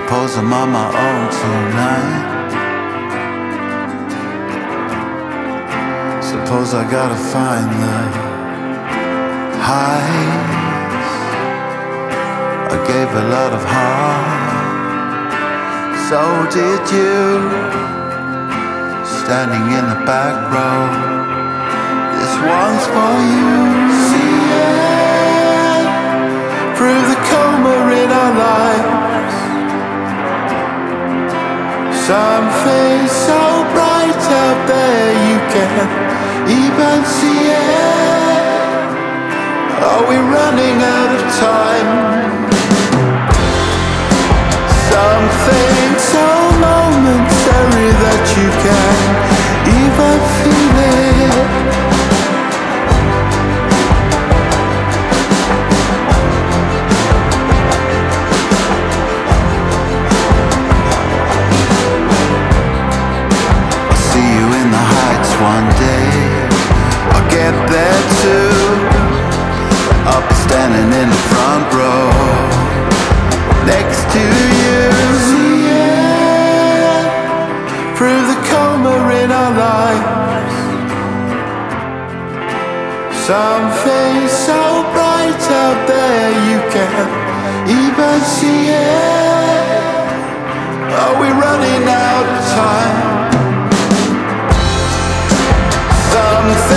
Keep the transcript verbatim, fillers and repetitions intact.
Suppose I'm on my own tonight. Suppose I gotta find the highs. I gave a lot of heart, so did you. Standing in the back row, this one's for you. See it through the coma in our lives. Something so bright out there you can't even see it. Are we running out of time? Something so momentary that you can't even feel it. I'll see you in the heights one day. I'll get there too. I'll be standing in the front row next to you. See it through the coma in our lives. Something so bright out there you can't even see it. Are we running out of time? Something